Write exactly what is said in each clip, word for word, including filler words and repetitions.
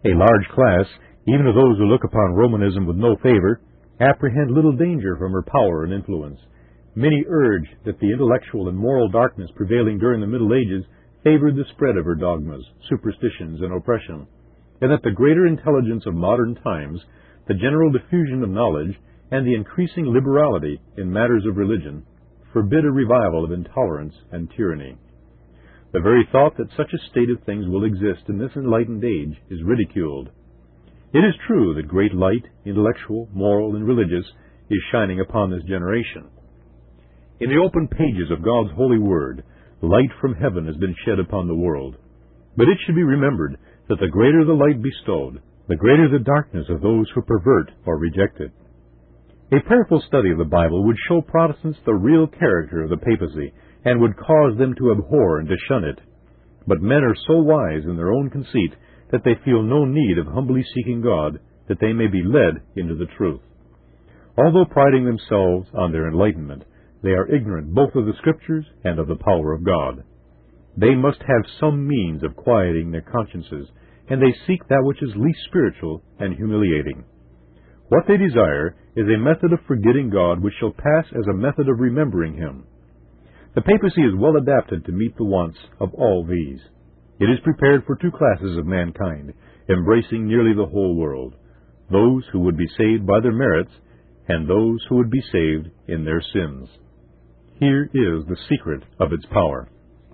A large class, even of those who look upon Romanism with no favor, apprehend little danger from her power and influence. Many urge that the intellectual and moral darkness prevailing during the Middle Ages favored the spread of her dogmas, superstitions, and oppression, and that the greater intelligence of modern times, the general diffusion of knowledge, and the increasing liberality in matters of religion forbid a revival of intolerance and tyranny. The very thought that such a state of things will exist in this enlightened age is ridiculed. It is true that great light, intellectual, moral, and religious, is shining upon this generation. In the open pages of God's holy word, light from heaven has been shed upon the world. But it should be remembered that the greater the light bestowed, the greater the darkness of those who pervert or reject it. A prayerful study of the Bible would show Protestants the real character of the papacy, and would cause them to abhor and to shun it. But men are so wise in their own conceit that they feel no need of humbly seeking God, that they may be led into the truth. Although priding themselves on their enlightenment, they are ignorant both of the Scriptures and of the power of God. They must have some means of quieting their consciences, and they seek that which is least spiritual and humiliating. What they desire is a method of forgetting God which shall pass as a method of remembering Him. The papacy is well adapted to meet the wants of all these. It is prepared for two classes of mankind, embracing nearly the whole world, those who would be saved by their merits, and those who would be saved in their sins. Here is the secret of its power.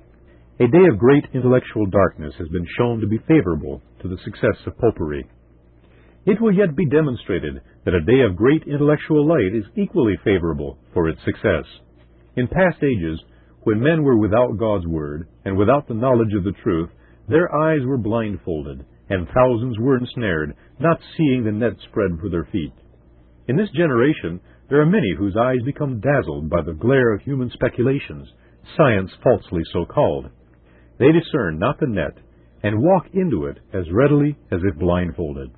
A day of great intellectual darkness has been shown to be favorable to the success of popery. It will yet be demonstrated that a day of great intellectual light is equally favorable for its success. In past ages, when men were without God's word and without the knowledge of the truth, their eyes were blindfolded, and thousands were ensnared, not seeing the net spread for their feet. In this generation, there are many whose eyes become dazzled by the glare of human speculations, science falsely so called. They discern not the net, and walk into it as readily as if blindfolded.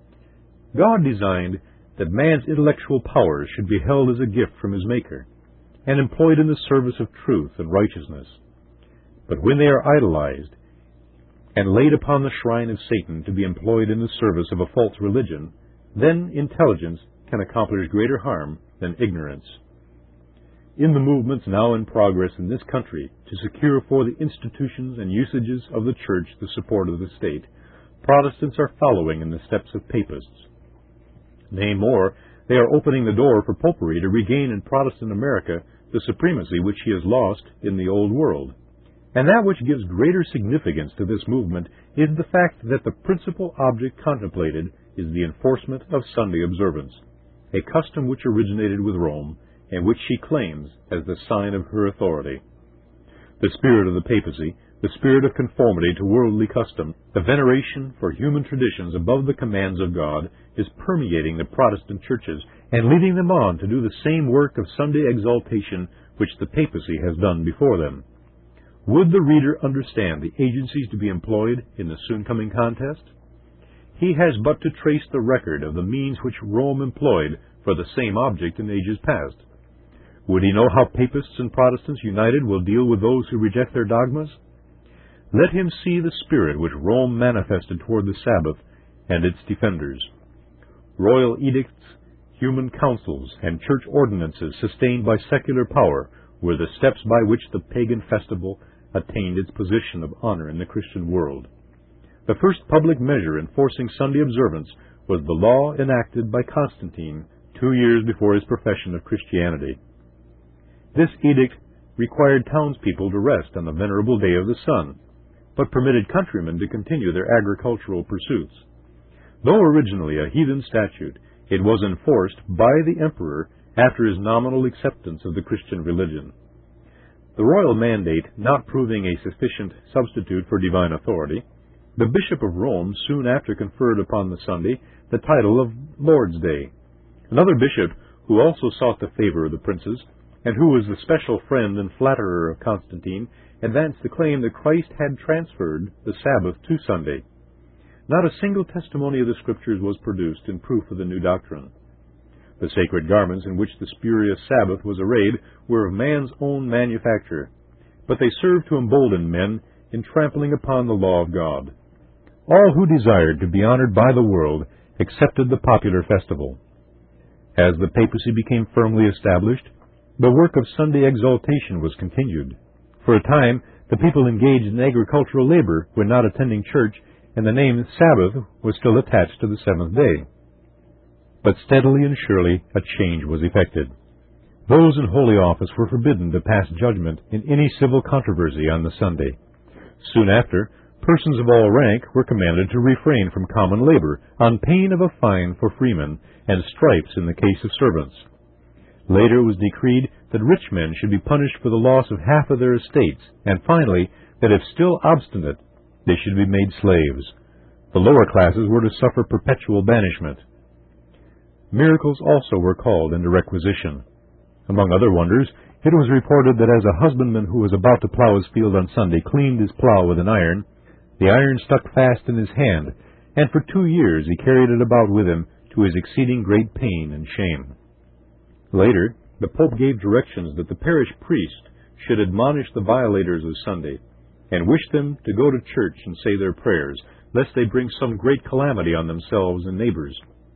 God designed that man's intellectual powers should be held as a gift from his Maker, and employed in the service of truth and righteousness. But when they are idolized, and laid upon the shrine of Satan to be employed in the service of a false religion, then intelligence can accomplish greater harm than ignorance. In the movements now in progress in this country to secure for the institutions and usages of the Church the support of the state, Protestants are following in the steps of Papists. Nay, more, they are opening the door for popery to regain in Protestant America the supremacy which he has lost in the Old World. And that which gives greater significance to this movement is the fact that the principal object contemplated is the enforcement of Sunday observance, a custom which originated with Rome, and which she claims as the sign of her authority. The spirit of the papacy, the spirit of conformity to worldly custom, the veneration for human traditions above the commands of God, is permeating the Protestant churches and leading them on to do the same work of Sunday exaltation which the papacy has done before them. Would the reader understand the agencies to be employed in the soon-coming contest? He has but to trace the record of the means which Rome employed for the same object in ages past. Would he know how Papists and Protestants united will deal with those who reject their dogmas? Let him see the spirit which Rome manifested toward the Sabbath and its defenders. Royal edicts, human councils, and church ordinances sustained by secular power were the steps by which the pagan festival attained its position of honor in the Christian world. The first public measure enforcing Sunday observance was the law enacted by Constantine two years before his profession of Christianity. This edict required townspeople to rest on the venerable day of the sun, but permitted countrymen to continue their agricultural pursuits. Though originally a heathen statute, it was enforced by the emperor after his nominal acceptance of the Christian religion. The royal mandate not proving a sufficient substitute for divine authority, the Bishop of Rome soon after conferred upon the Sunday the title of Lord's Day. Another bishop, who also sought the favor of the princes, and who was the special friend and flatterer of Constantine, advanced the claim that Christ had transferred the Sabbath to Sunday. Not a single testimony of the Scriptures was produced in proof of the new doctrine. The sacred garments in which the spurious Sabbath was arrayed were of man's own manufacture, but they served to embolden men in trampling upon the law of God. all who desired to be honored by the world accepted the popular festival. As the papacy became firmly established, the work of Sunday exaltation was continued. For a time, the people engaged in agricultural labor when not attending church, and the name Sabbath was still attached to the seventh day. But steadily and surely a change was effected. Those in holy office were forbidden to pass judgment in any civil controversy on the Sunday. Soon after, persons of all rank were commanded to refrain from common labor on pain of a fine for freemen and stripes in the case of servants. Later it was decreed that rich men should be punished for the loss of half of their estates, and finally, that if still obstinate, they should be made slaves. The lower classes were to suffer perpetual banishment. Miracles also were called into requisition. Among other wonders, it was reported that as a husbandman who was about to plow his field on Sunday cleaned his plow with an iron, the iron stuck fast in his hand, and for two years he carried it about with him to his exceeding great pain and shame. Later, the Pope gave directions that the parish priest should admonish the violators of Sunday, and wish them to go to church and say their prayers, lest they bring some great calamity on themselves and neighbors.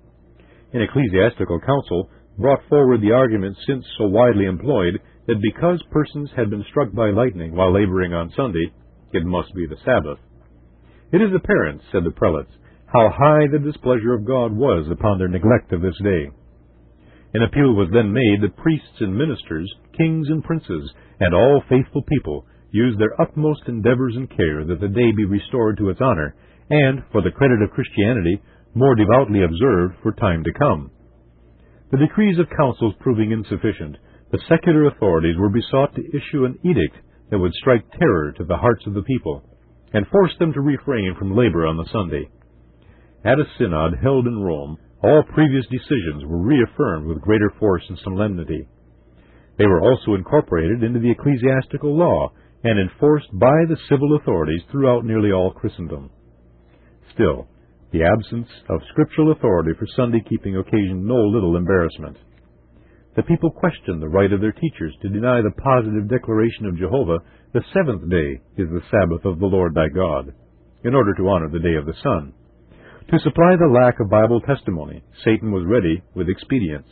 An ecclesiastical council brought forward the argument since so widely employed that because persons had been struck by lightning while laboring on Sunday, it must be the Sabbath. It is apparent, said the prelates, how high the displeasure of God was upon their neglect of this day. An appeal was then made that priests and ministers, kings and princes, and all faithful people use their utmost endeavors and care that the day be restored to its honor, and, for the credit of Christianity, more devoutly observed for time to come. The decrees of councils proving insufficient, the secular authorities were besought to issue an edict that would strike terror to the hearts of the people, and force them to refrain from labor on the Sunday. At a synod held in Rome, all previous decisions were reaffirmed with greater force and solemnity. They were also incorporated into the ecclesiastical law and enforced by the civil authorities throughout nearly all Christendom. Still, the absence of scriptural authority for Sunday keeping occasioned no little embarrassment. The people questioned the right of their teachers to deny the positive declaration of Jehovah, the seventh day is the Sabbath of the Lord thy God, in order to honor the day of the sun. To supply the lack of Bible testimony, Satan was ready with expedients.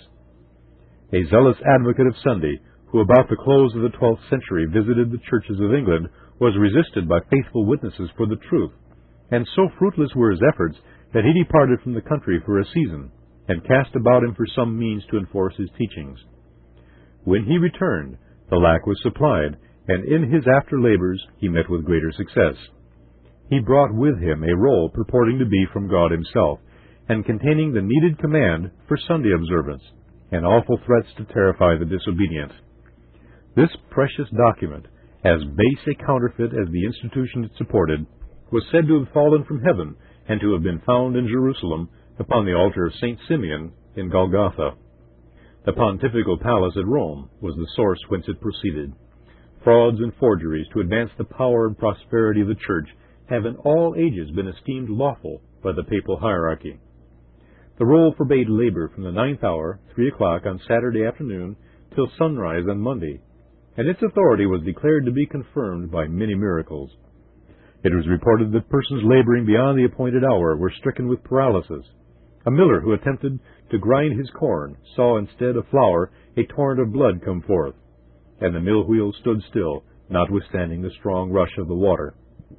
A zealous advocate of Sunday, who about the close of the twelfth century visited the churches of England, was resisted by faithful witnesses for the truth, and so fruitless were his efforts that he departed from the country for a season, and cast about him for some means to enforce his teachings. When he returned, the lack was supplied, and in his after labors he met with greater success. He brought with him a roll purporting to be from God himself, and containing the needed command for Sunday observance, and awful threats to terrify the disobedient. This precious document, as base a counterfeit as the institution it supported, was said to have fallen from heaven, and to have been found in Jerusalem upon the altar of Saint Simeon in Golgotha. The pontifical palace at Rome was the source whence it proceeded. Frauds and forgeries to advance the power and prosperity of the Church have in all ages been esteemed lawful by the papal hierarchy. The roll forbade labor from the ninth hour, three o'clock on Saturday afternoon, till sunrise on Monday, and its authority was declared to be confirmed by many miracles. It was reported that persons laboring beyond the appointed hour were stricken with paralysis. A miller who attempted to grind his corn saw instead of flour a torrent of blood come forth, and the mill wheel stood still, notwithstanding the strong rush of the water.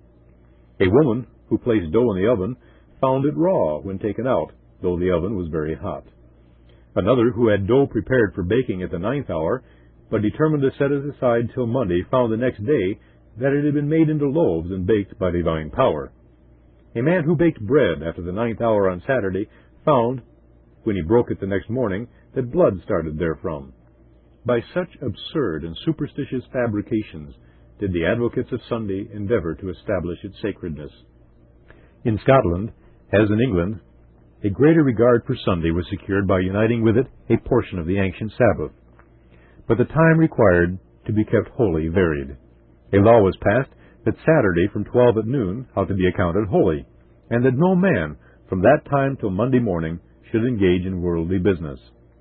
A woman who placed dough in the oven found it raw when taken out, though the oven was very hot. Another who had dough prepared for baking at the ninth hour, but determined to set it aside till Monday, found the next day that it had been made into loaves and baked by divine power. A man who baked bread after the ninth hour on Saturday found, when he broke it the next morning, that blood started therefrom. By such absurd and superstitious fabrications did the advocates of Sunday endeavor to establish its sacredness. In Scotland, as in England, a greater regard for Sunday was secured by uniting with it a portion of the ancient Sabbath. But the time required to be kept holy varied. A law was passed that Saturday from twelve at noon ought to be accounted holy, and that no man from that time till Monday morning should engage in worldly business.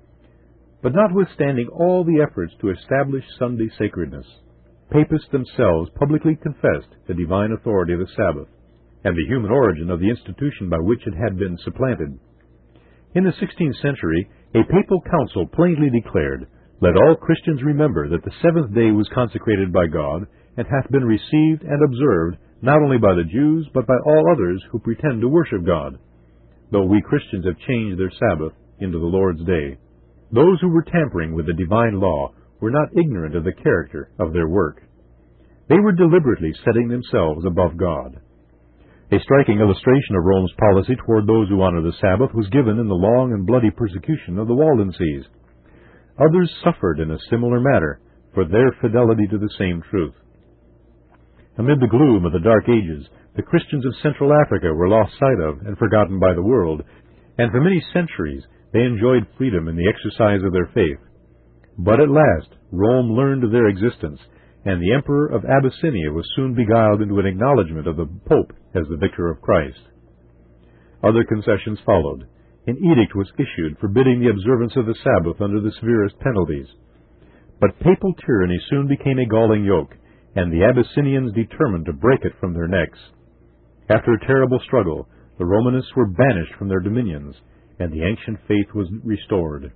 But notwithstanding all the efforts to establish Sunday sacredness, Papists themselves publicly confessed the divine authority of the Sabbath, and the human origin of the institution by which it had been supplanted. In the sixteenth century, a papal council plainly declared, "Let all Christians remember that the seventh day was consecrated by God, and hath been received and observed not only by the Jews, but by all others who pretend to worship God, though we Christians have changed their Sabbath into the Lord's day." Those who were tampering with the divine law were not ignorant of the character of their work. They were deliberately setting themselves above God. A striking illustration of Rome's policy toward those who honor the Sabbath was given in the long and bloody persecution of the Waldenses. Others suffered in a similar manner for their fidelity to the same truth. Amid the gloom of the Dark Ages, the Christians of Central Africa were lost sight of and forgotten by the world, and for many centuries they enjoyed freedom in the exercise of their faith. But at last Rome learned of their existence, and the Emperor of Abyssinia was soon beguiled into an acknowledgment of the Pope as the victor of Christ. Other concessions followed. An edict was issued forbidding the observance of the Sabbath under the severest penalties. But papal tyranny soon became a galling yoke, and the Abyssinians determined to break it from their necks. After a terrible struggle, the Romanists were banished from their dominions, and the ancient faith was restored.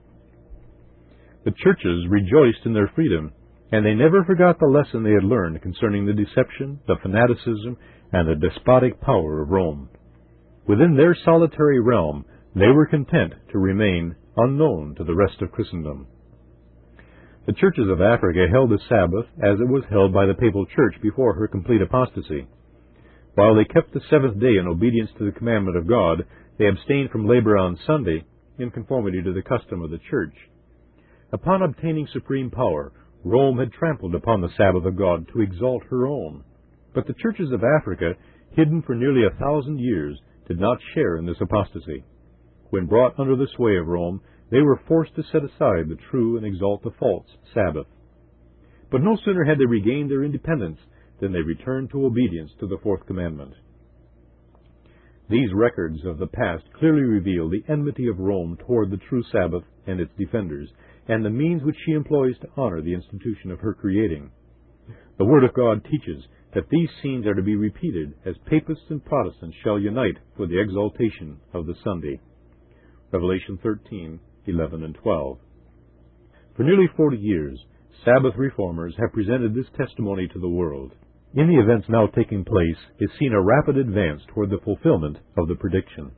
The churches rejoiced in their freedom, and they never forgot the lesson they had learned concerning the deception, the fanaticism, and the despotic power of Rome. Within their solitary realm, they were content to remain unknown to the rest of Christendom. The churches of Africa held the Sabbath as it was held by the Papal Church before her complete apostasy. While they kept the seventh day in obedience to the commandment of God, they abstained from labor on Sunday in conformity to the custom of the Church. Upon obtaining supreme power, Rome had trampled upon the Sabbath of God to exalt her own. But the churches of Africa, hidden for nearly a thousand years, did not share in this apostasy. When brought under the sway of Rome, they were forced to set aside the true and exalt the false Sabbath. But no sooner had they regained their independence than they returned to obedience to the fourth commandment. These records of the past clearly reveal the enmity of Rome toward the true Sabbath and its defenders, and the means which she employs to honor the institution of her creating. The Word of God teaches that these scenes are to be repeated as Papists and Protestants shall unite for the exaltation of the Sunday. Revelation thirteen, eleven and twelve. For nearly forty years, Sabbath reformers have presented this testimony to the world. In the events now taking place is seen a rapid advance toward the fulfillment of the prediction.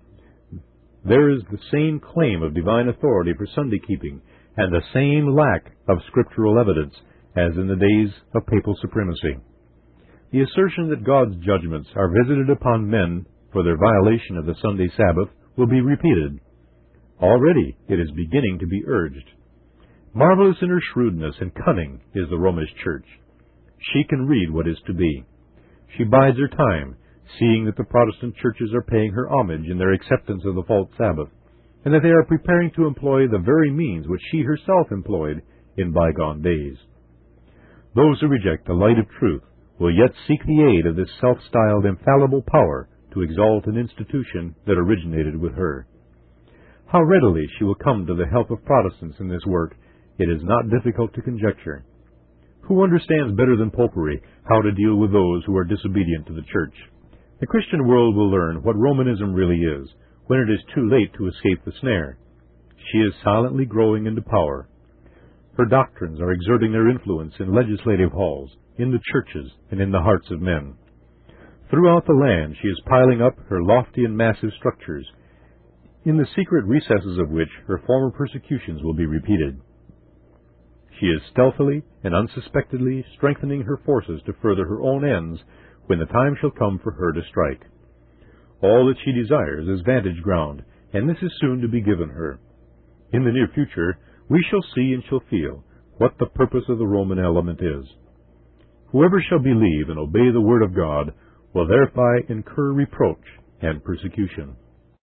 There is the same claim of divine authority for Sunday keeping, and the same lack of scriptural evidence as in the days of papal supremacy. The assertion that God's judgments are visited upon men for their violation of the Sunday Sabbath will be repeated. Already it is beginning to be urged. Marvelous in her shrewdness and cunning is the Romish Church. She can read what is to be. She bides her time, seeing that the Protestant churches are paying her homage in their acceptance of the false Sabbath, and that they are preparing to employ the very means which she herself employed in bygone days. Those who reject the light of truth will yet seek the aid of this self-styled infallible power to exalt an institution that originated with her. How readily she will come to the help of Protestants in this work, it is not difficult to conjecture. Who understands better than Popery how to deal with those who are disobedient to the Church? The Christian world will learn what Romanism really is when it is too late to escape the snare. She is silently growing into power. Her doctrines are exerting their influence in legislative halls, in the churches, and in the hearts of men. Throughout the land she is piling up her lofty and massive structures, in the secret recesses of which her former persecutions will be repeated. She is stealthily and unsuspectedly strengthening her forces to further her own ends when the time shall come for her to strike. All that she desires is vantage ground, and this is soon to be given her. In the near future, we shall see and shall feel what the purpose of the Roman element is. Whoever shall believe and obey the word of God will thereby incur reproach and persecution.